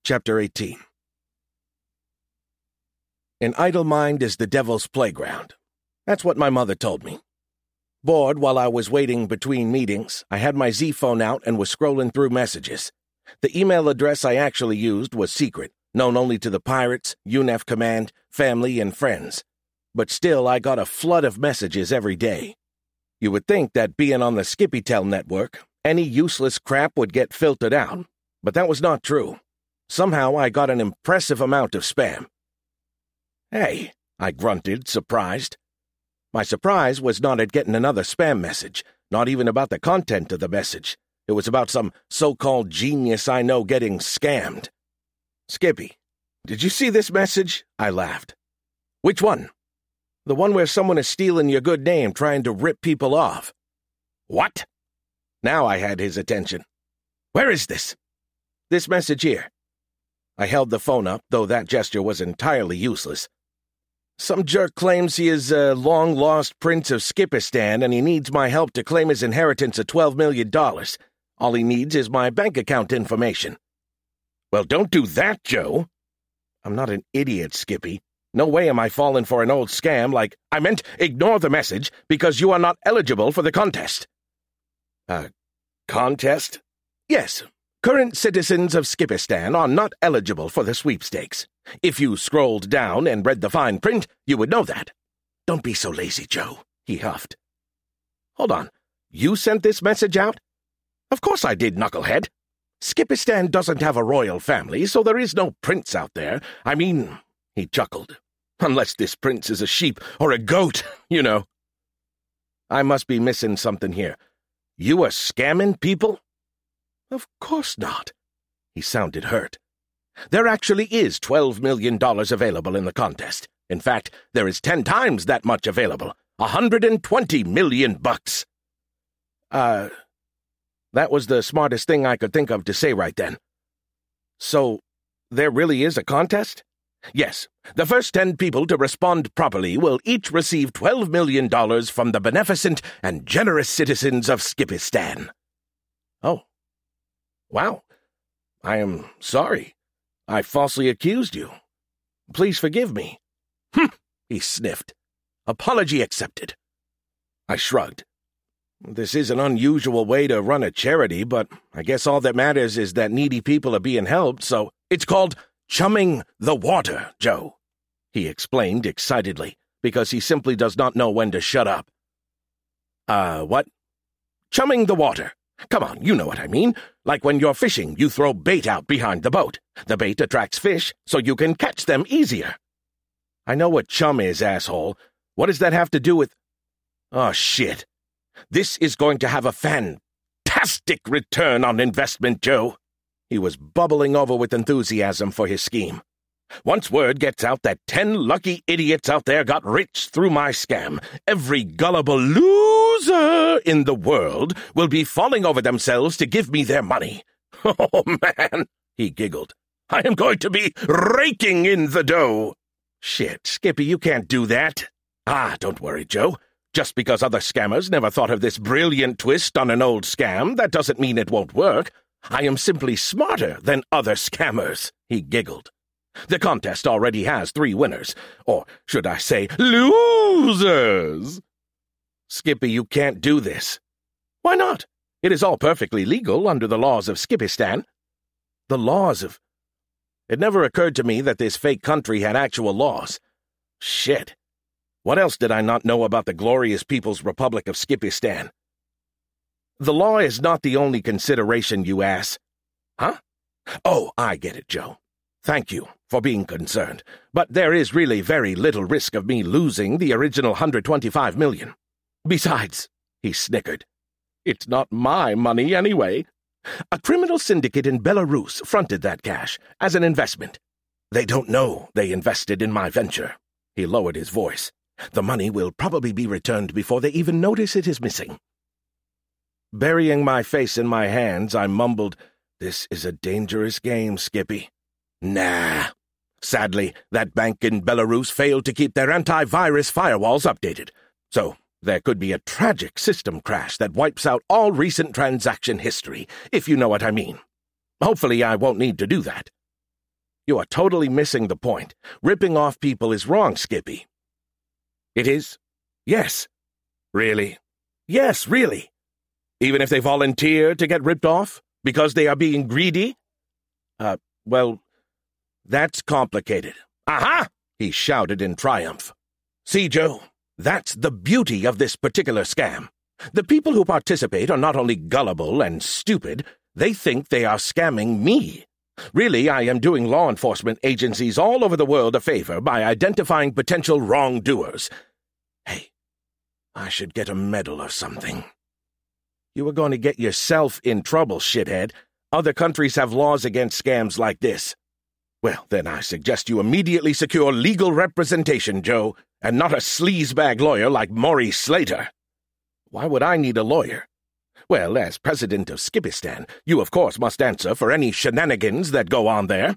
Chapter 18. An idle mind is the devil's playground. That's what my mother told me. Bored while I was waiting between meetings, I had my Z phone out and was scrolling through messages. The email address I actually used was secret, known only to the pirates, UNEF Command, family, and friends. But still, I got a flood of messages every day. You would think that being on the SkippyTel network, any useless crap would get filtered out, but that was not true. Somehow I got an impressive amount of spam. "Hey," I grunted, surprised. My surprise was not at getting another spam message, not even about the content of the message. It was about some so-called genius I know getting scammed. "Skippy, did you see this message?" I laughed. "Which one?" "The one where someone is stealing your good name, trying to rip people off." "What?" Now I had his attention. "Where is this?" "This message here." I held the phone up, though that gesture was entirely useless. "Some jerk claims he is a long-lost prince of Skippistan and he needs my help to claim his inheritance of $12 million. All he needs is my bank account information." "Well, don't do that, Joe." "I'm not an idiot, Skippy. No way am I falling for an old scam like, I meant ignore the message because you are not eligible for the contest." Contest?" "Yes. Current citizens of Skippistan are not eligible for the sweepstakes. If you scrolled down and read the fine print, you would know that." "Don't be so lazy, Joe," he huffed. "Hold on. You sent this message out?" "Of course I did, knucklehead. Skippistan doesn't have a royal family, so there is no prince out there. I mean," he chuckled, "unless this prince is a sheep or a goat, you know." "I must be missing something here. You are scamming people?" "Of course not." He sounded hurt. "There actually is $12 million available in the contest. In fact, there is 10 times that much available. $120 million. That was the smartest thing I could think of to say right then. "So, there really is a contest?" "Yes. The first 10 people to respond properly will each receive $12 million from the beneficent and generous citizens of Skippistan." "Oh. Wow. I am sorry. I falsely accused you. Please forgive me." He sniffed. "Apology accepted." I shrugged. "This is an unusual way to run a charity, but I guess all that matters is that needy people are being helped, so it's called chumming the water, Joe," he explained excitedly, because he simply does not know when to shut up. What?" "Chumming the water. Come on, you know what I mean. Like when you're fishing, you throw bait out behind the boat. The bait attracts fish, so you can catch them easier." "I know what chum is, asshole. What does that have to do with—" "Oh, shit. This is going to have a fantastic return on investment, Joe." He was bubbling over with enthusiasm for his scheme. "Once word gets out that 10 lucky idiots out there got rich through my scam, every gullible loser in the world will be falling over themselves to give me their money. Oh, man," he giggled. "I am going to be raking in the dough." "Shit, Skippy, you can't do that." Don't worry, Joe. Just because other scammers never thought of this brilliant twist on an old scam, that doesn't mean it won't work. I am simply smarter than other scammers," he giggled. "The contest already has 3 winners, or should I say losers." "Skippy, you can't do this." "Why not? It is all perfectly legal under the laws of Skippistan." "The laws of—" It never occurred to me that this fake country had actual laws. Shit. What else did I not know about the glorious People's Republic of Skippistan? "The law is not the only consideration, you ass." "Huh? Oh, I get it, Joe. Thank you for being concerned, but there is really very little risk of me losing the original $125 million. Besides," he snickered, "it's not my money anyway. A criminal syndicate in Belarus fronted that cash as an investment. They don't know they invested in my venture." He lowered his voice. "The money will probably be returned before they even notice it is missing." Burying my face in my hands, I mumbled, "This is a dangerous game, Skippy." "Nah. Sadly, that bank in Belarus failed to keep their antivirus firewalls updated, so there could be a tragic system crash that wipes out all recent transaction history, if you know what I mean. Hopefully I won't need to do that." You are totally missing the point. Ripping off people is wrong, Skippy. It is? Yes. Really? Yes, really. Even if they volunteer to get ripped off? Because they are being greedy? Well, that's complicated. Aha! He shouted in triumph. See, Joe, that's the beauty of this particular scam. The people who participate are not only gullible and stupid, they think they are scamming me. Really, I am doing law enforcement agencies all over the world a favor by identifying potential wrongdoers. Hey, I should get a medal or something. You are going to get yourself in trouble, shithead. Other countries have laws against scams like this. Well, then I suggest you immediately secure legal representation, Joe, and not a sleazebag lawyer like Maurice Slater. Why would I need a lawyer? Well, as president of Skipistan, you of course must answer for any shenanigans that go on there.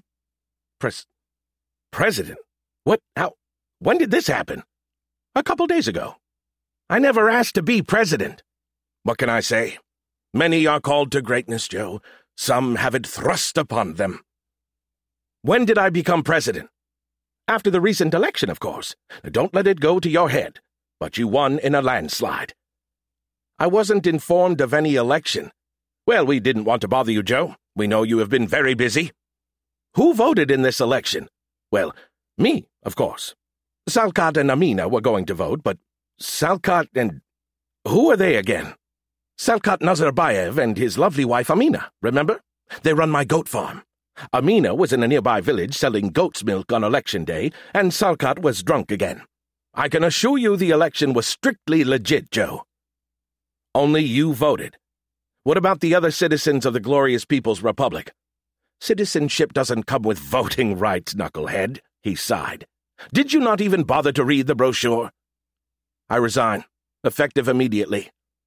President? What? How? When did this happen? A couple days ago. I never asked to be president. What can I say? Many are called to greatness, Joe. Some have it thrust upon them. When did I become president? After the recent election, of course. Don't let it go to your head. But you won in a landslide. I wasn't informed of any election. Well, we didn't want to bother you, Joe. We know you have been very busy. Who voted in this election? Well, me, of course. Salkat and Amina were going to vote, but Salkat and... Who are they again? Salkat Nazarbayev and his lovely wife Amina, remember? They run my goat farm. Amina was in a nearby village selling goat's milk on election day, and Salkat was drunk again. I can assure you the election was strictly legit, Joe. Only you voted. What about the other citizens of the Glorious People's Republic? Citizenship doesn't come with voting rights, knucklehead, he sighed. Did you not even bother to read the brochure? I resign, effective immediately.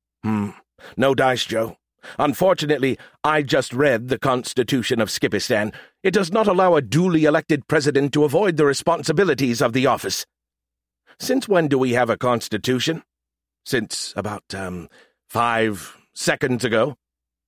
No dice, Joe. Unfortunately, I just read the Constitution of Skipistan. It does not allow a duly elected president to avoid the responsibilities of the office. Since when do we have a constitution? Since about, 5 seconds ago.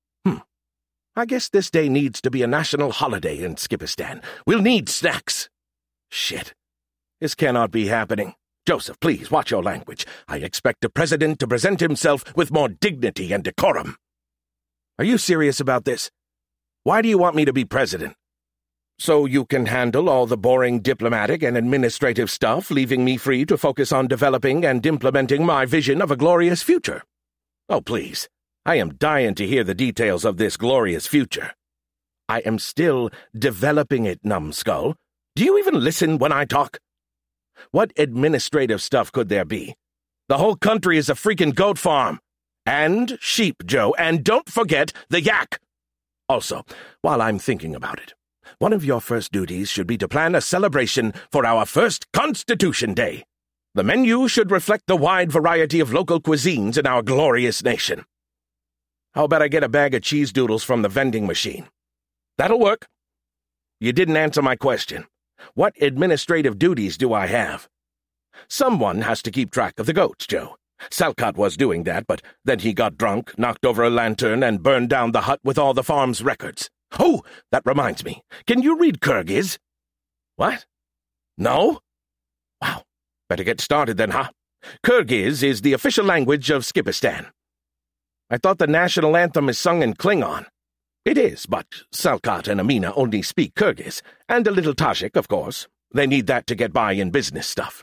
I guess this day needs to be a national holiday in Skipistan. We'll need snacks. Shit. This cannot be happening. Joseph, please, watch your language. I expect a president to present himself with more dignity and decorum. Are you serious about this? Why do you want me to be president? So you can handle all the boring diplomatic and administrative stuff, leaving me free to focus on developing and implementing my vision of a glorious future. Oh, please. I am dying to hear the details of this glorious future. I am still developing it, numbskull. Do you even listen when I talk? What administrative stuff could there be? The whole country is a freaking goat farm. And sheep, Joe, and don't forget the yak. Also, while I'm thinking about it, one of your first duties should be to plan a celebration for our first Constitution Day. The menu should reflect the wide variety of local cuisines in our glorious nation. How about I get a bag of cheese doodles from the vending machine? That'll work. You didn't answer my question. What administrative duties do I have? Someone has to keep track of the goats, Joe. Salkat was doing that, but then he got drunk, knocked over a lantern, and burned down the hut with all the farm's records. Oh, that reminds me. Can you read Kyrgyz? What? No? Wow. Better get started then, huh? Kyrgyz is the official language of Skipistan. I thought the national anthem is sung in Klingon. It is, but Salkat and Amina only speak Kyrgyz, and a little Tajik, of course. They need that to get by in business stuff.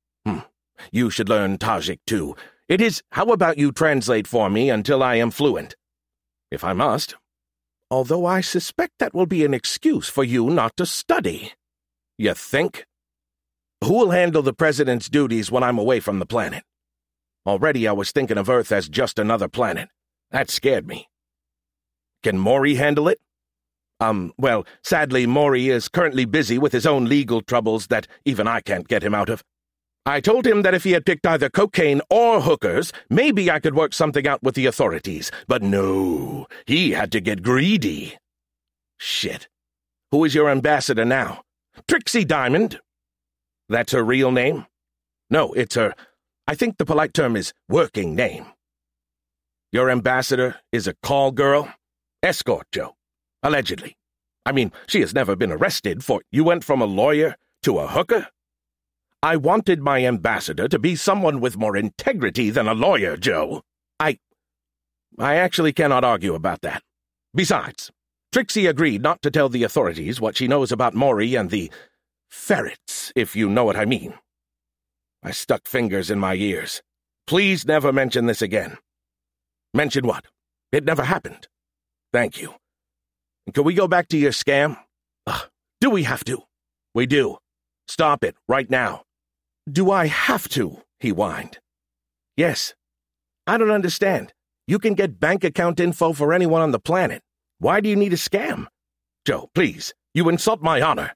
You should learn Tajik, too. It is, how about you translate for me until I am fluent? If I must. Although I suspect that will be an excuse for you not to study. You think? Who will handle the president's duties when I'm away from the planet? Already I was thinking of Earth as just another planet. That scared me. Can Maury handle it? Well, sadly, Maury is currently busy with his own legal troubles that even I can't get him out of. I told him that if he had picked either cocaine or hookers, maybe I could work something out with the authorities. But no, he had to get greedy. Shit. Who is your ambassador now? Trixie Diamond. That's her real name? No, it's her, I think the polite term is working name. Your ambassador is a call girl? Escort, Joe. Allegedly. I mean, she has never been arrested for— You went from a lawyer to a hooker? I wanted my ambassador to be someone with more integrity than a lawyer, Joe. I actually cannot argue about that. Besides, Trixie agreed not to tell the authorities what she knows about Maury and the ferrets, if you know what I mean. I stuck fingers in my ears. Please never mention this again. Mention what? It never happened. Thank you. Can we go back to your scam? Do we have to? We do. Stop it, right now. Do I have to? He whined. Yes. I don't understand. You can get bank account info for anyone on the planet. Why do you need a scam? Joe, please, you insult my honor.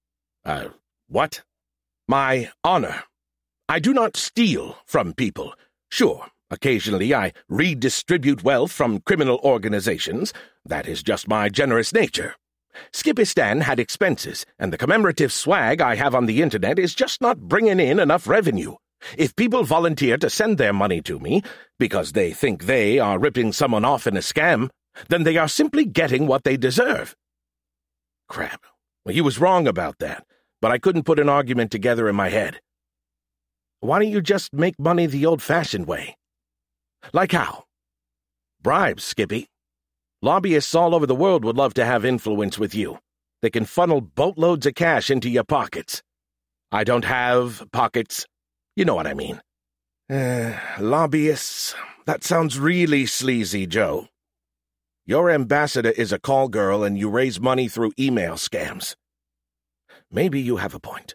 What? My honor. I do not steal from people. Sure, occasionally I redistribute wealth from criminal organizations. That is just my generous nature. Skipistan had expenses, and the commemorative swag I have on the internet is just not bringing in enough revenue. If people volunteer to send their money to me because they think they are ripping someone off in a scam, then they are simply getting what they deserve. Crap. Well, he was wrong about that, but I couldn't put an argument together in my head. Why don't you just make money the old-fashioned way? Like how? Bribes, Skippy. Lobbyists all over the world would love to have influence with you. They can funnel boatloads of cash into your pockets. I don't have pockets. You know what I mean. Lobbyists. That sounds really sleazy, Joe. Your ambassador is a call girl and you raise money through email scams. Maybe you have a point.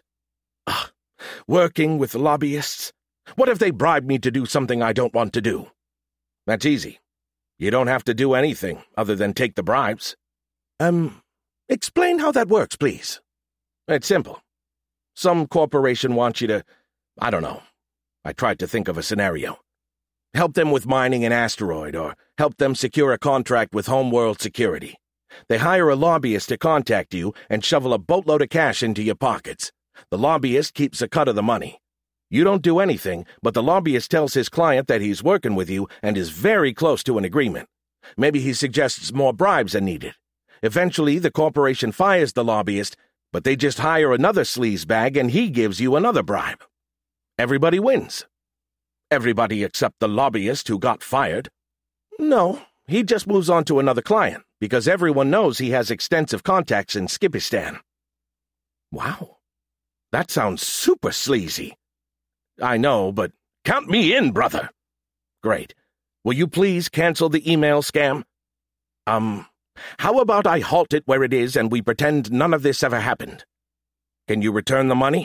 Working with lobbyists? What if they bribe me to do something I don't want to do? That's easy. You don't have to do anything other than take the bribes. Explain how that works, please. It's simple. Some corporation wants you to— I don't know. I tried to think of a scenario. Help them with mining an asteroid, or help them secure a contract with Homeworld Security. They hire a lobbyist to contact you and shovel a boatload of cash into your pockets. The lobbyist keeps a cut of the money. You don't do anything, but the lobbyist tells his client that he's working with you and is very close to an agreement. Maybe he suggests more bribes are needed. Eventually, the corporation fires the lobbyist, but they just hire another sleazebag and he gives you another bribe. Everybody wins. Everybody except the lobbyist who got fired. No, he just moves on to another client, because everyone knows he has extensive contacts in Skipistan. Wow. That sounds super sleazy. I know, but count me in, brother. Great. Will you please cancel the email scam? How about I halt it where it is and we pretend none of this ever happened? Can you return the money?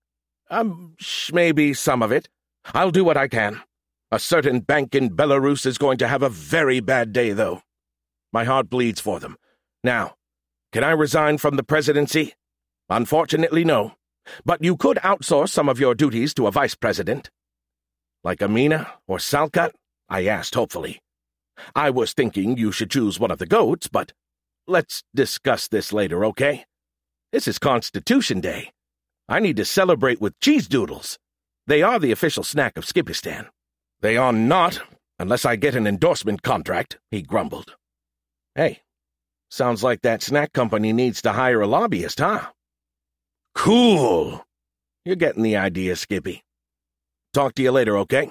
Maybe some of it. I'll do what I can. A certain bank in Belarus is going to have a very bad day, though. My heart bleeds for them. Now, can I resign from the presidency? Unfortunately, no. But you could outsource some of your duties to a vice president. Like Amina or Salkat? I asked hopefully. I was thinking you should choose one of the goats, but let's discuss this later, okay? This is Constitution Day. I need to celebrate with cheese doodles. They are the official snack of Skipistan. They are not, unless I get an endorsement contract, he grumbled. Hey, sounds like that snack company needs to hire a lobbyist, huh? Cool. You're getting the idea, Skippy. Talk to you later, okay?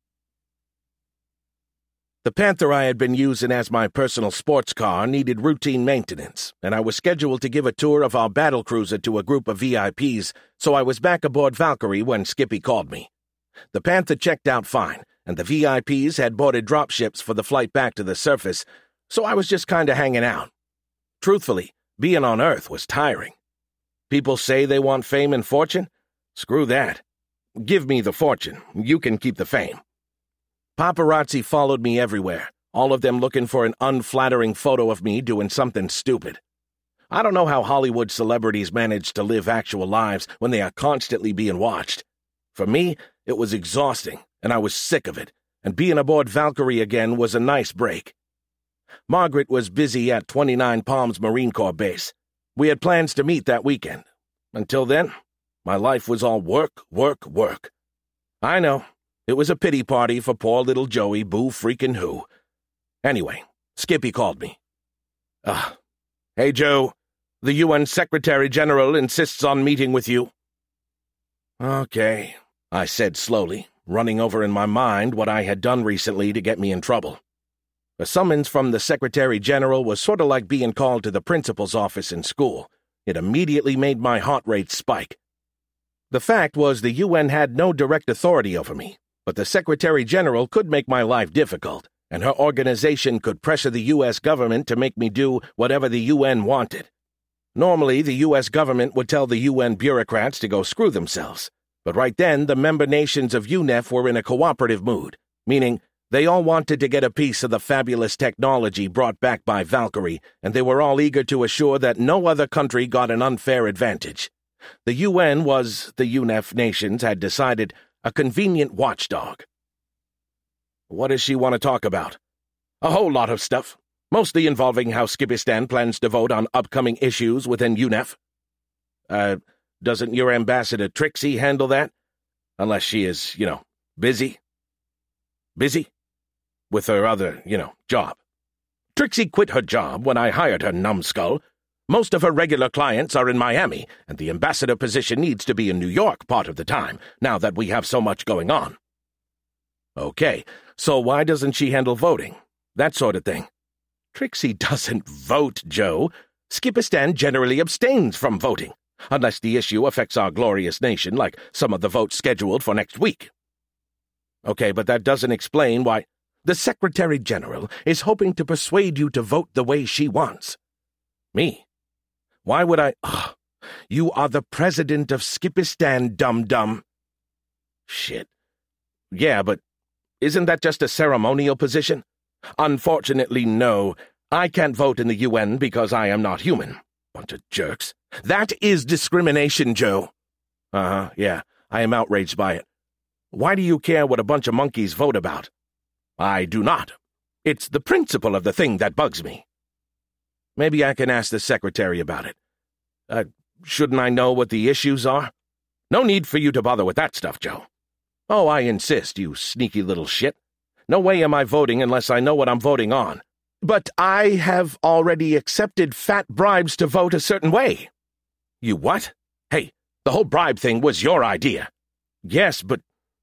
The Panther I had been using as my personal sports car needed routine maintenance, and I was scheduled to give a tour of our battlecruiser to a group of VIPs, so I was back aboard Valkyrie when Skippy called me. The Panther checked out fine, and the VIPs had boarded dropships for the flight back to the surface, so I was just kinda hanging out. Truthfully, being on Earth was tiring. People say they want fame and fortune? Screw that. Give me the fortune. You can keep the fame. Paparazzi followed me everywhere, all of them looking for an unflattering photo of me doing something stupid. I don't know how Hollywood celebrities manage to live actual lives when they are constantly being watched. For me, it was exhausting, and I was sick of it, and being aboard Valkyrie again was a nice break. Margaret was busy at 29 Palms Marine Corps Base. We had plans to meet that weekend. Until then, my life was all work, work, work. I know. It was a pity party for poor little Joey boo-freaking-who. Anyway, Skippy called me. Hey, Joe, The UN Secretary-General insists on meeting with you." "Okay," I said slowly, running over in my mind what I had done recently to get me in trouble. A summons from the Secretary-General was sort of like being called to the principal's office in school. It immediately made my heart rate spike. The fact was the UN had no direct authority over me, but the Secretary-General could make my life difficult, and her organization could pressure the U.S. government to make me do whatever the UN wanted. Normally, the U.S. government would tell the UN bureaucrats to go screw themselves, but right then the member nations of UNEF were in a cooperative mood, meaning they all wanted to get a piece of the fabulous technology brought back by Valkyrie, and they were all eager to assure that no other country got an unfair advantage. The UN was, the UNEF nations had decided, a convenient watchdog. "What does she want to talk about?" "A whole lot of stuff, mostly involving how Skipistan plans to vote on upcoming issues within UNEF." Doesn't your ambassador Trixie handle that? Unless she is, busy. Busy? With her other, job. Trixie quit her job when I hired her, numbskull. Most of her regular clients are in Miami, and the ambassador position needs to be in New York part of the time, now that we have so much going on. Okay, so why doesn't she handle voting? That sort of thing. Trixie doesn't vote, Joe. Skipistan generally abstains from voting, unless the issue affects our glorious nation, like some of the votes scheduled for next week. Okay, but that doesn't explain why the Secretary-General is hoping to persuade you to vote the way she wants. Me? Why would I? You are the president of Skipistan, dum-dum. Shit. Yeah, but isn't that just a ceremonial position? Unfortunately, no. I can't vote in the UN because I am not human. Bunch of jerks. That is discrimination, Joe. Yeah, I am outraged by it. Why do you care what a bunch of monkeys vote about? I do not. It's the principle of the thing that bugs me. Maybe I can ask the secretary about it. Shouldn't I know what the issues are? No need for you to bother with that stuff, Joe. Oh, I insist, you sneaky little shit. No way am I voting unless I know what I'm voting on. But I have already accepted fat bribes to vote a certain way. You what? Hey, the whole bribe thing was your idea. Yes, but...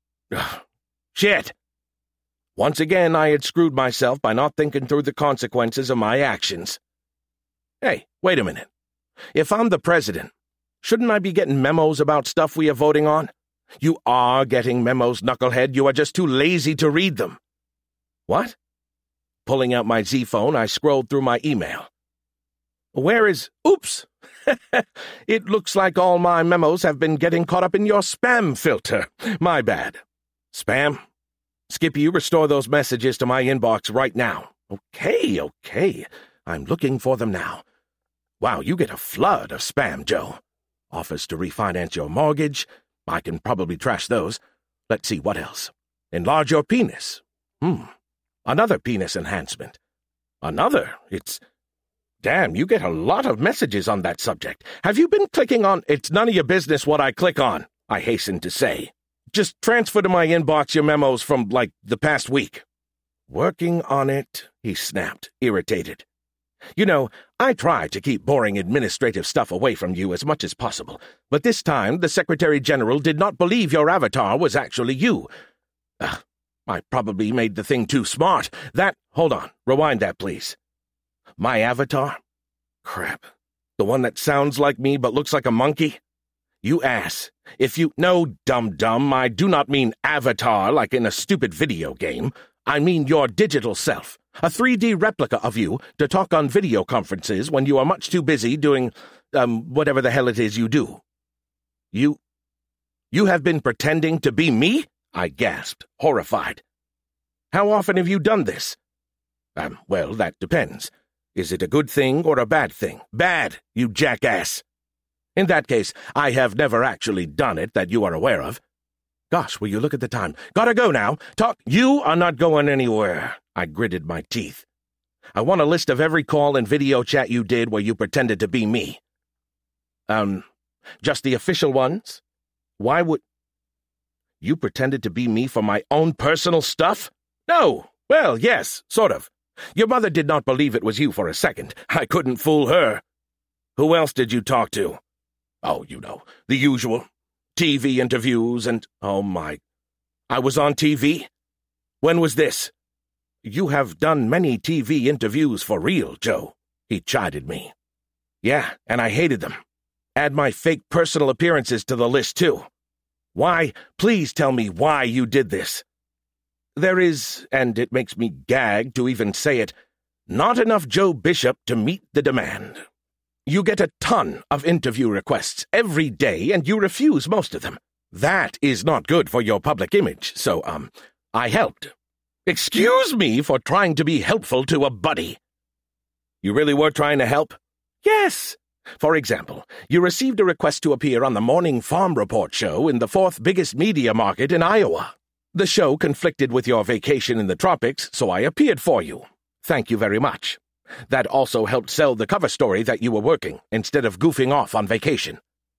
Shit. Once again, I had screwed myself by not thinking through the consequences of my actions. Hey, wait a minute. If I'm the president, shouldn't I be getting memos about stuff we are voting on? You are getting memos, knucklehead. You are just too lazy to read them. What? Pulling out my Z phone, I scrolled through my email. Where is... Oops! It looks like all my memos have been getting caught up in your spam filter. My bad. Spam? Skippy, restore those messages to my inbox right now. Okay. I'm looking for them now. Wow, you get a flood of spam, Joe. Offers to refinance your mortgage. I can probably trash those. Let's see, what else? Enlarge your penis. Another penis enhancement. Another. Damn, you get a lot of messages on that subject. Have you been clicking on... It's none of your business what I click on, I hasten to say. Just transfer to my inbox your memos from, the past week. Working on it, he snapped, irritated. You know, I try to keep boring administrative stuff away from you as much as possible, but this time the Secretary-General did not believe your avatar was actually you. I probably made the thing too smart. Hold on, rewind that, please. My avatar? Crap. The one that sounds like me but looks like a monkey? You ass. No, dum-dum, I do not mean avatar like in a stupid video game. I mean your digital self. A 3D replica of you to talk on video conferences when you are much too busy doing, whatever the hell it is you do. You have been pretending to be me? I gasped, horrified. How often have you done this? Well, that depends. Is it a good thing or a bad thing? Bad, you jackass. In that case, I have never actually done it that you are aware of. Gosh, will you look at the time? Gotta go now. You are not going anywhere. I gritted my teeth. I want a list of every call and video chat you did where you pretended to be me. Just the official ones? Why would... You pretended to be me for my own personal stuff? No. Well, yes, sort of. Your mother did not believe it was you for a second. I couldn't fool her. Who else did you talk to? Oh, the usual. TV interviews and... Oh, my... I was on TV? When was this? You have done many TV interviews for real, Joe, he chided me. Yeah, and I hated them. Add my fake personal appearances to the list, too. Why? Please tell me why you did this. There is, and it makes me gag to even say it, not enough Joe Bishop to meet the demand. You get a ton of interview requests every day, and you refuse most of them. That is not good for your public image, so, I helped. Excuse me for trying to be helpful to a buddy. You really were trying to help? Yes. For example, you received a request to appear on the Morning Farm Report show in the fourth biggest media market in Iowa. The show conflicted with your vacation in the tropics, so I appeared for you. Thank you very much. That also helped sell the cover story that you were working, instead of goofing off on vacation.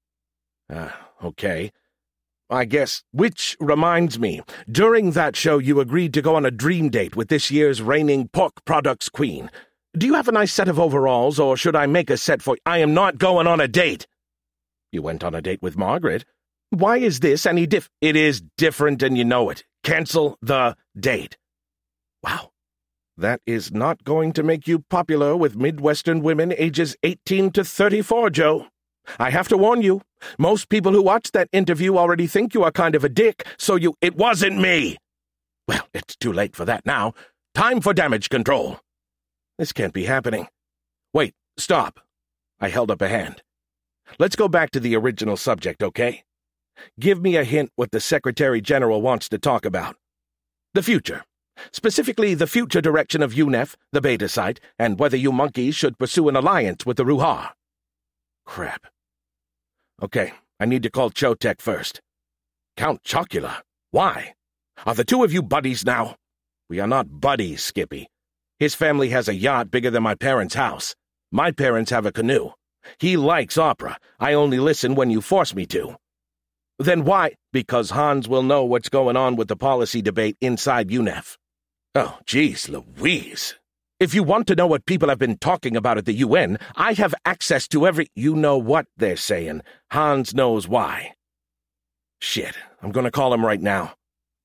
Okay. I guess, which reminds me, during that show you agreed to go on a dream date with this year's reigning pork products queen. Do you have a nice set of overalls, or should I make a set for... I am not going on a date. You went on a date with Margaret. Why is this any It is different and you know it. Cancel the date. Wow. That is not going to make you popular with Midwestern women ages 18 to 34, Joe. I have to warn you, most people who watch that interview already think you are kind of a dick, so It wasn't me! Well, it's too late for that now. Time for damage control. This can't be happening. Wait, stop. I held up a hand. Let's go back to the original subject, okay? Give me a hint what the Secretary General wants to talk about. The future. Specifically, the future direction of UNEF, the beta site, and whether you monkeys should pursue an alliance with the Ruhar. Crap. Okay, I need to call Chotek first. Count Chocula? Why? Are the two of you buddies now? We are not buddies, Skippy. His family has a yacht bigger than my parents' house. My parents have a canoe. He likes opera. I only listen when you force me to. Then why? Because Hans will know what's going on with the policy debate inside UNEF. Oh, geez, Louise. If you want to know what people have been talking about at the UN, I have access to every... You know what they're saying. Hans knows why. Shit, I'm going to call him right now.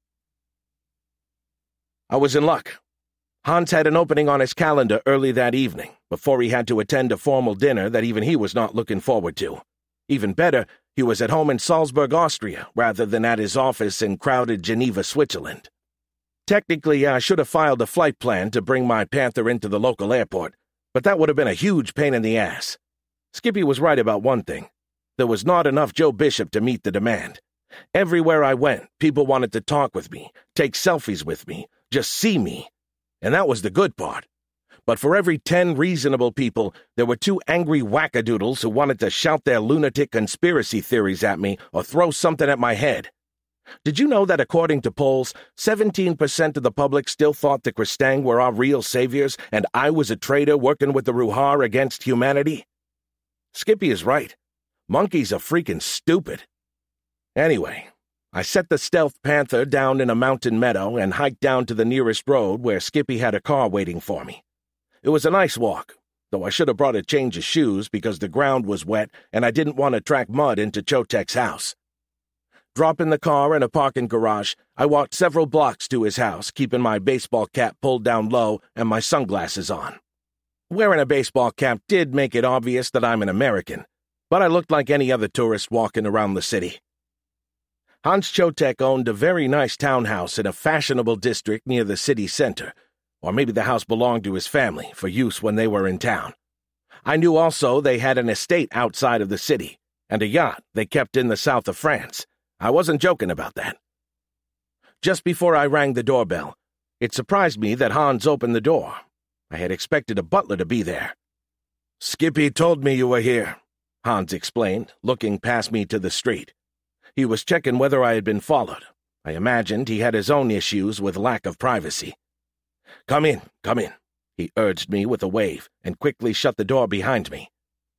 I was in luck. Hans had an opening on his calendar early that evening, before he had to attend a formal dinner that even he was not looking forward to. Even better, he was at home in Salzburg, Austria, rather than at his office in crowded Geneva, Switzerland. Technically, I should have filed a flight plan to bring my Panther into the local airport, but that would have been a huge pain in the ass. Skippy was right about one thing. There was not enough Joe Bishop to meet the demand. Everywhere I went, people wanted to talk with me, take selfies with me, just see me. And that was the good part. But for every 10 reasonable people, there were 2 angry wackadoodles who wanted to shout their lunatic conspiracy theories at me or throw something at my head. Did you know that according to polls, 17% of the public still thought the Kristang were our real saviors and I was a traitor working with the Ruhar against humanity? Skippy is right. Monkeys are freaking stupid. Anyway, I set the stealth Panther down in a mountain meadow and hiked down to the nearest road where Skippy had a car waiting for me. It was a nice walk, though I should have brought a change of shoes because the ground was wet and I didn't want to track mud into Chotek's house. Dropping the car in a parking garage, I walked several blocks to his house, keeping my baseball cap pulled down low and my sunglasses on. Wearing a baseball cap did make it obvious that I'm an American, but I looked like any other tourist walking around the city. Hans Chotek owned a very nice townhouse in a fashionable district near the city center, or maybe the house belonged to his family for use when they were in town. I knew also they had an estate outside of the city, and a yacht they kept in the south of France. I wasn't joking about that. Just before I rang the doorbell, it surprised me that Hans opened the door. I had expected a butler to be there. "Skippy told me you were here," Hans explained, looking past me to the street. He was checking whether I had been followed. I imagined he had his own issues with lack of privacy. Come in," he urged me with a wave, and quickly shut the door behind me.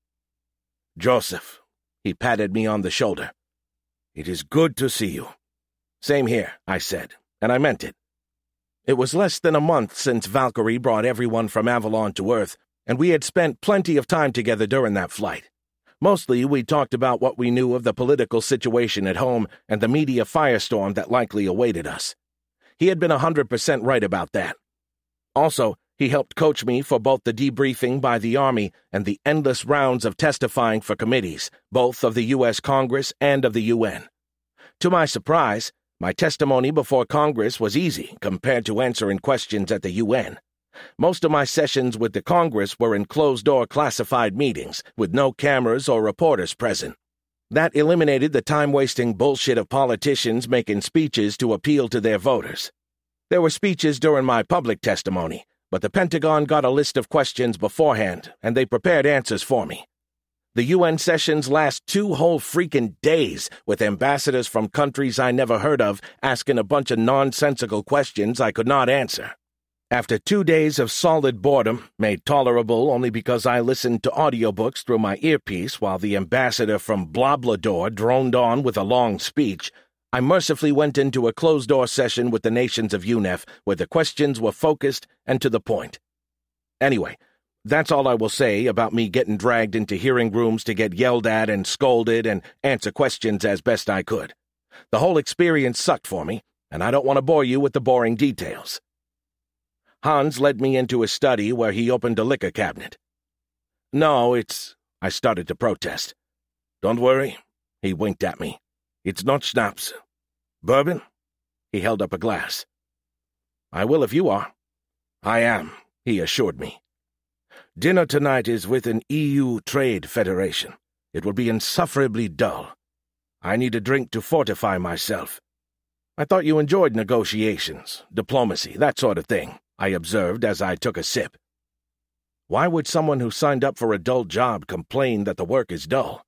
"Joseph," he patted me on the shoulder. "It is good to see you." "Same here," I said, and I meant it. It was less than a month since Valkyrie brought everyone from Avalon to Earth, and we had spent plenty of time together during that flight. Mostly, we talked about what we knew of the political situation at home and the media firestorm that likely awaited us. He had been 100% right about that. Also, he helped coach me for both the debriefing by the Army and the endless rounds of testifying for committees, both of the U.S. Congress and of the UN. To my surprise, my testimony before Congress was easy compared to answering questions at the UN. Most of my sessions with the Congress were in closed-door classified meetings with no cameras or reporters present. That eliminated the time-wasting bullshit of politicians making speeches to appeal to their voters. There were speeches during my public testimony, but the Pentagon got a list of questions beforehand, and they prepared answers for me. The UN sessions last 2 whole freaking days, with ambassadors from countries I never heard of asking a bunch of nonsensical questions I could not answer. After 2 days of solid boredom, made tolerable only because I listened to audiobooks through my earpiece while the ambassador from Bloblador droned on with a long speech, I mercifully went into a closed-door session with the nations of UNEF where the questions were focused and to the point. Anyway, that's all I will say about me getting dragged into hearing rooms to get yelled at and scolded and answer questions as best I could. The whole experience sucked for me, and I don't want to bore you with the boring details. Hans led me into his study where he opened a liquor cabinet. "No, I started to protest. "Don't worry," he winked at me. "It's not schnapps. Bourbon?" He held up a glass. "I will if you are." "I am," he assured me. "Dinner tonight is with an EU trade federation. It will be insufferably dull. I need a drink to fortify myself." "I thought you enjoyed negotiations, diplomacy, that sort of thing," I observed as I took a sip. Why would someone who signed up for a dull job complain that the work is dull?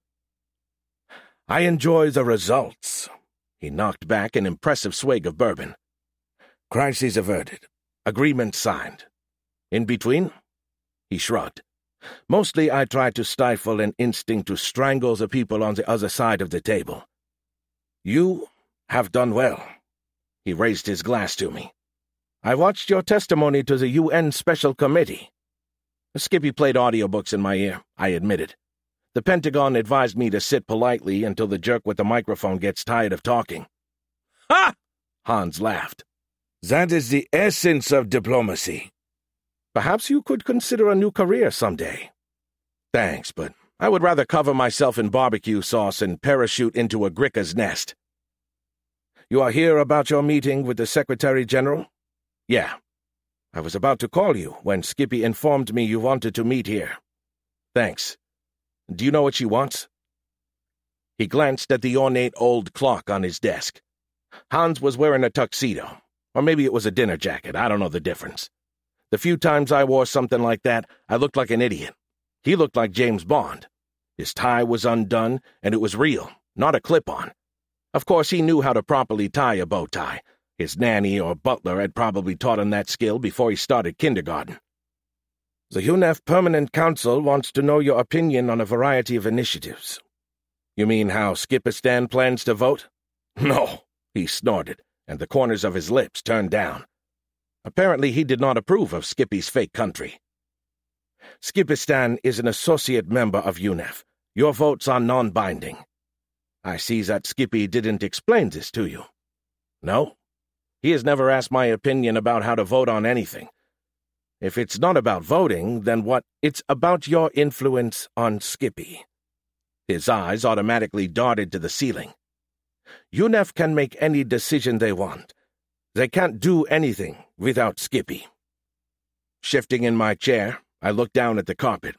"I enjoy the results." He knocked back an impressive swig of bourbon. "Crisis averted. Agreement signed. In between?" He shrugged. "Mostly I try to stifle an instinct to strangle the people on the other side of the table. You have done well." He raised his glass to me. "I watched your testimony to the UN Special Committee." Skippy played audiobooks in my ear, I admitted. The Pentagon advised me to sit politely until the jerk with the microphone gets tired of talking. "Ha!" Hans laughed. "That is the essence of diplomacy. Perhaps you could consider a new career someday." "Thanks, but I would rather cover myself in barbecue sauce and parachute into a gricker's nest." "You are here about your meeting with the Secretary General?" "Yeah. I was about to call you when Skippy informed me you wanted to meet here." "Thanks. Do you know what she wants?" He glanced at the ornate old clock on his desk. Hans was wearing a tuxedo, or maybe it was a dinner jacket, I don't know the difference. The few times I wore something like that, I looked like an idiot. He looked like James Bond. His tie was undone, and it was real, not a clip-on. Of course, he knew how to properly tie a bow tie. His nanny or butler had probably taught him that skill before he started kindergarten. "The UNEF Permanent Council wants to know your opinion on a variety of initiatives." "You mean how Skipistan plans to vote?" "No," he snorted, and the corners of his lips turned down. Apparently he did not approve of Skippy's fake country. "Skipistan is an associate member of UNEF. Your votes are non-binding." "I see that Skippy didn't explain this to you." "No. He has never asked my opinion about how to vote on anything. If it's not about voting, then what? It's about your influence on Skippy." His eyes automatically darted to the ceiling. "UNEF can make any decision they want. They can't do anything without Skippy." Shifting in my chair, I looked down at the carpet.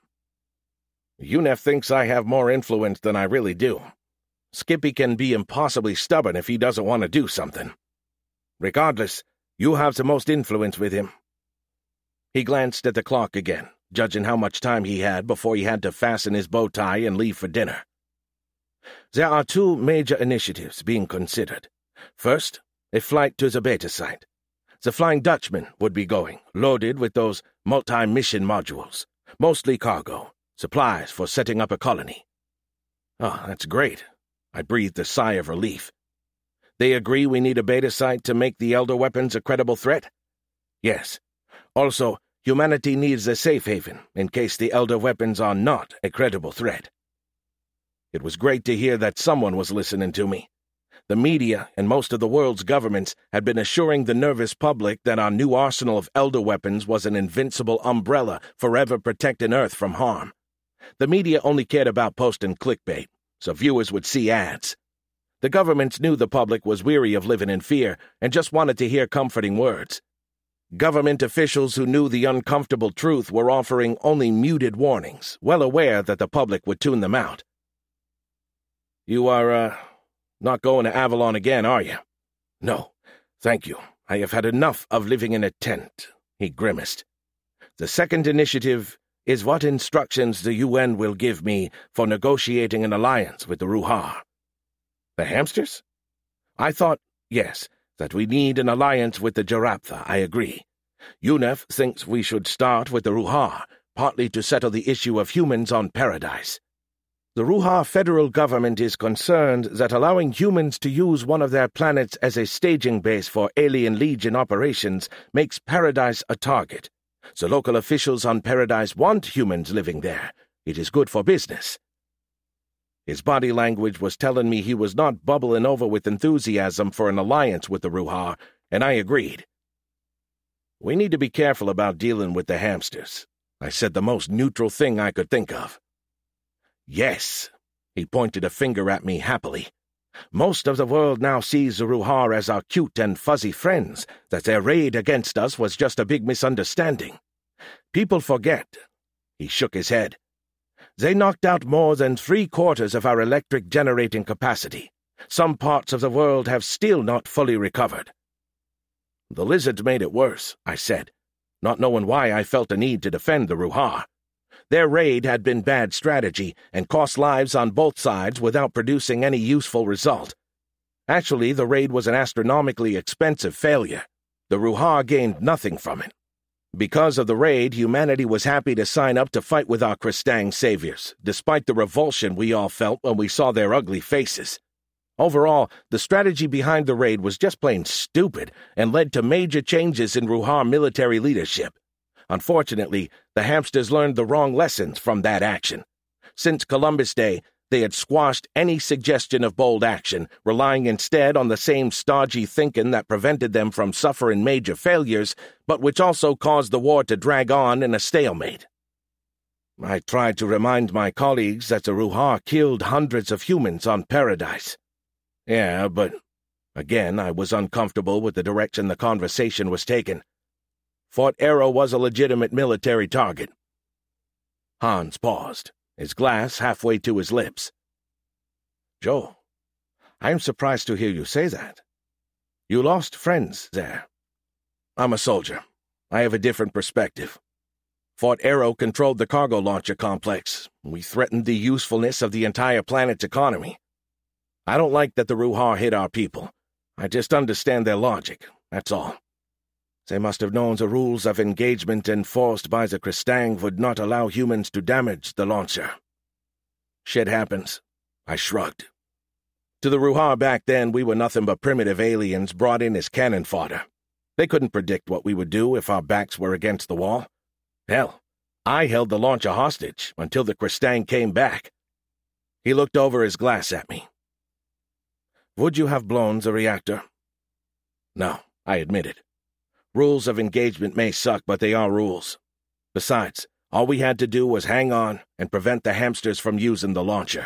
UNEF thinks I have more influence than I really do. Skippy can be impossibly stubborn if he doesn't want to do something. Regardless, you have the most influence with him. He glanced at the clock again, judging how much time he had before he had to fasten his bow tie and leave for dinner. "There are 2 major initiatives being considered. First, a flight to the beta site. The Flying Dutchman would be going, loaded with those multi-mission modules, mostly cargo, supplies for setting up a colony." "Oh, that's great." I breathed a sigh of relief. "They agree we need a beta site to make the Elder weapons a credible threat?" "Yes. Also, Humanity needs a safe haven in case the Elder weapons are not a credible threat. It was great to hear that someone was listening to me. The media and most of the world's governments had been assuring the nervous public that our new arsenal of Elder weapons was an invincible umbrella forever protecting Earth from harm. The media only cared about posting clickbait, so viewers would see ads. The governments knew the public was weary of living in fear and just wanted to hear comforting words. Government officials who knew the uncomfortable truth were offering only muted warnings, well aware that the public would tune them out. "You are, not going to Avalon again, are you?" "No, thank you. I have had enough of living in a tent," he grimaced. "The second initiative is what instructions the UN will give me for negotiating an alliance with the Ruhar." "The hamsters?" "I thought, yes, that we need an alliance with the Jaraptha, I agree. UNEF thinks we should start with the Ruhar, partly to settle the issue of humans on Paradise. The Ruhar federal government is concerned that allowing humans to use one of their planets as a staging base for Alien Legion operations makes Paradise a target. So local officials on Paradise want humans living there. It is good for business." His body language was telling me he was not bubbling over with enthusiasm for an alliance with the Ruhar, and I agreed. "We need to be careful about dealing with the hamsters," I said, the most neutral thing I could think of. "Yes," he pointed a finger at me happily. "Most of the world now sees the Ruhar as our cute and fuzzy friends, that their raid against us was just a big misunderstanding. People forget." He shook his head. "They knocked out more than 3/4 of our electric generating capacity. Some parts of the world have still not fully recovered." "The lizards made it worse," I said, not knowing why I felt a need to defend the Ruhar. Their raid had been bad strategy and cost lives on both sides without producing any useful result. Actually, the raid was an astronomically expensive failure. The Ruhar gained nothing from it. Because of the raid, humanity was happy to sign up to fight with our Kristang saviors, despite the revulsion we all felt when we saw their ugly faces. Overall, the strategy behind the raid was just plain stupid and led to major changes in Ruhar military leadership. Unfortunately, the hamsters learned the wrong lessons from that action. Since Columbus Day, they had squashed any suggestion of bold action, relying instead on the same stodgy thinking that prevented them from suffering major failures, but which also caused the war to drag on in a stalemate. I tried to remind my colleagues that the Ruhar killed hundreds of humans on Paradise. Yeah, but again I was uncomfortable with the direction the conversation was taken. Fort Arrow was a legitimate military target. Hans paused, his glass halfway to his lips. "Joe, I am surprised to hear you say that. You lost friends there." "I'm a soldier. I have a different perspective. Fort Arrow controlled the cargo launcher complex. We threatened the usefulness of the entire planet's economy. I don't like that the Ruhar hit our people. I just understand their logic, that's all. They must have known the rules of engagement enforced by the Kristang would not allow humans to damage the launcher. Shit happens." I shrugged. To the Ruhar back then, we were nothing but primitive aliens brought in as cannon fodder. They couldn't predict what we would do if our backs were against the wall. Hell, I held the launcher hostage until the Kristang came back. He looked over his glass at me. "Would you have blown the reactor?" "No," I admitted. "Rules of engagement may suck, but they are rules. Besides, all we had to do was hang on and prevent the hamsters from using the launcher."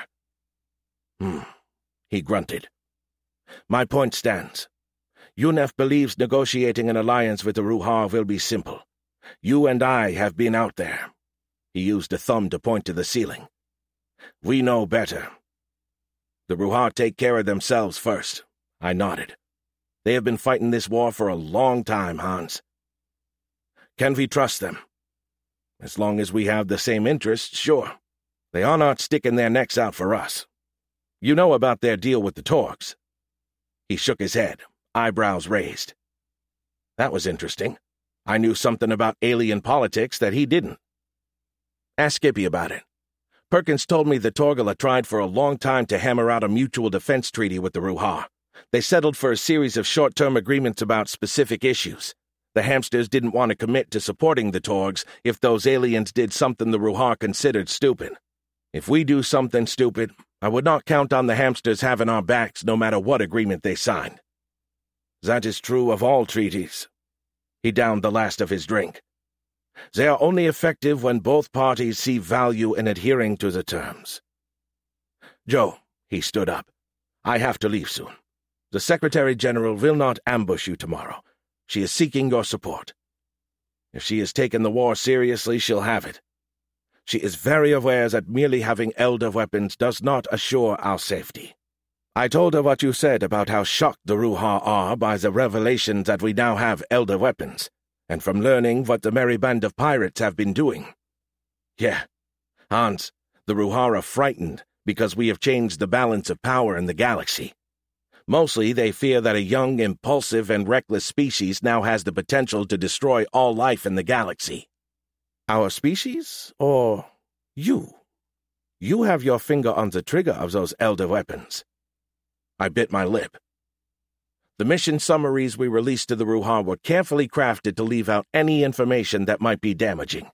He grunted. "My point stands. UNEF believes negotiating an alliance with the Ruhar will be simple. You and I have been out there." He used a thumb to point to the ceiling. "We know better. The Ruhar take care of themselves first." I nodded. "They have been fighting this war for a long time, Hans." "Can we trust them?" "As long as we have the same interests, sure. They are not sticking their necks out for us. You know about their deal with the Torgs." He shook his head, eyebrows raised. That was interesting. I knew something about alien politics that he didn't. "Ask Skippy about it. Perkins told me the Torgala tried for a long time to hammer out a mutual defense treaty with the Ruhar. They settled for a series of short-term agreements about specific issues. The hamsters didn't want to commit to supporting the Torgs if those aliens did something the Ruhar considered stupid. If we do something stupid, I would not count on the hamsters having our backs no matter what agreement they signed. That is true of all treaties. He downed the last of his drink. They are only effective when both parties see value in adhering to the terms. Joe, he stood up. I have to leave soon. The Secretary-General will not ambush you tomorrow. She is seeking your support. If she has taken the war seriously, she'll have it. She is very aware that merely having Elder weapons does not assure our safety. I told her what you said about how shocked the Ruhar are by the revelation that we now have Elder weapons, and from learning what the merry band of pirates have been doing. Yeah, Hans, the Ruhar are frightened because we have changed the balance of power in the galaxy. Mostly they fear that a young, impulsive, and reckless species now has the potential to destroy all life in the galaxy. Our species, or you? You have your finger on the trigger of those Elder weapons. I bit my lip. The mission summaries we released to the Ruhar were carefully crafted to leave out any information that might be damaging.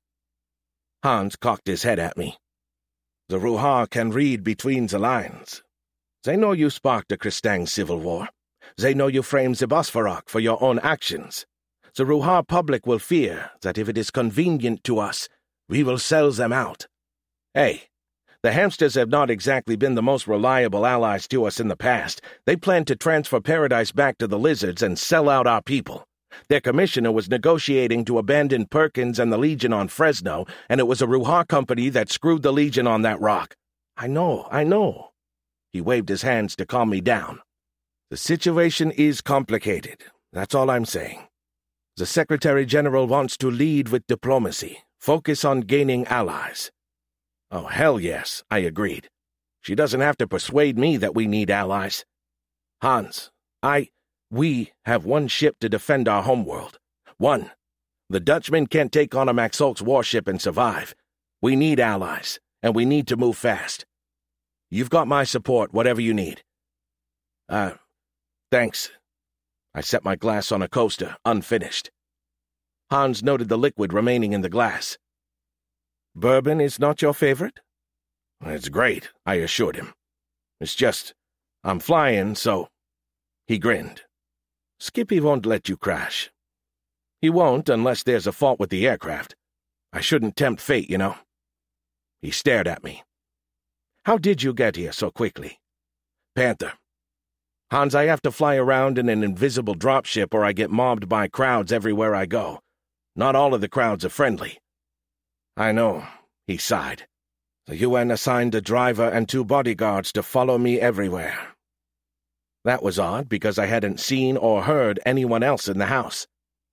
Hans cocked his head at me. The Ruhar can read between the lines. They know you sparked the Kristang civil war. They know you framed the Bosphorok for your own actions. The Ruhar public will fear that if it is convenient to us, we will sell them out. Hey, the hamsters have not exactly been the most reliable allies to us in the past. They plan to transfer Paradise back to the lizards and sell out our people. Their commissioner was negotiating to abandon Perkins and the Legion on Fresno, and it was a Ruhar company that screwed the Legion on that rock. I know. He waved his hands to calm me down. The situation is complicated. That's all I'm saying. The Secretary-General wants to lead with diplomacy, focus on gaining allies. Oh, hell yes, I agreed. She doesn't have to persuade me that we need allies. Hans, we have one ship to defend our homeworld. One. The Dutchmen can't take on a Maxolk's warship and survive. We need allies, and we need to move fast. You've got my support, whatever you need. Thanks. I set my glass on a coaster, unfinished. Hans noted the liquid remaining in the glass. Bourbon is not your favorite? It's great, I assured him. It's just, I'm flying, so... He grinned. Skippy won't let you crash. He won't unless there's a fault with the aircraft. I shouldn't tempt fate, you know. He stared at me. How did you get here so quickly? Panther. Hans, I have to fly around in an invisible dropship or I get mobbed by crowds everywhere I go. Not all of the crowds are friendly. I know, he sighed. The UN assigned a driver and 2 bodyguards to follow me everywhere. That was odd because I hadn't seen or heard anyone else in the house.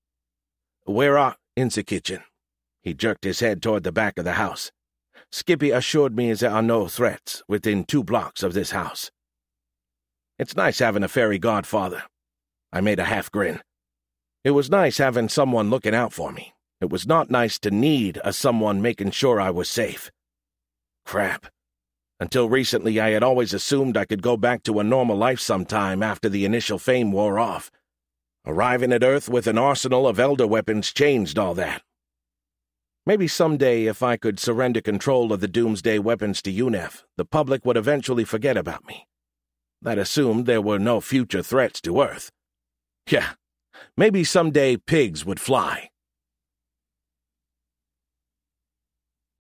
In the kitchen. He jerked his head toward the back of the house. Skippy assured me there are no threats within 2 blocks of this house. It's nice having a fairy godfather. I made a half grin. It was nice having someone looking out for me. It was not nice to need someone making sure I was safe. Crap. Until recently, I had always assumed I could go back to a normal life sometime after the initial fame wore off. Arriving at Earth with an arsenal of Elder weapons changed all that. Maybe someday, if I could surrender control of the Doomsday weapons to UNEF, the public would eventually forget about me. That assumed there were no future threats to Earth. Yeah, maybe someday pigs would fly.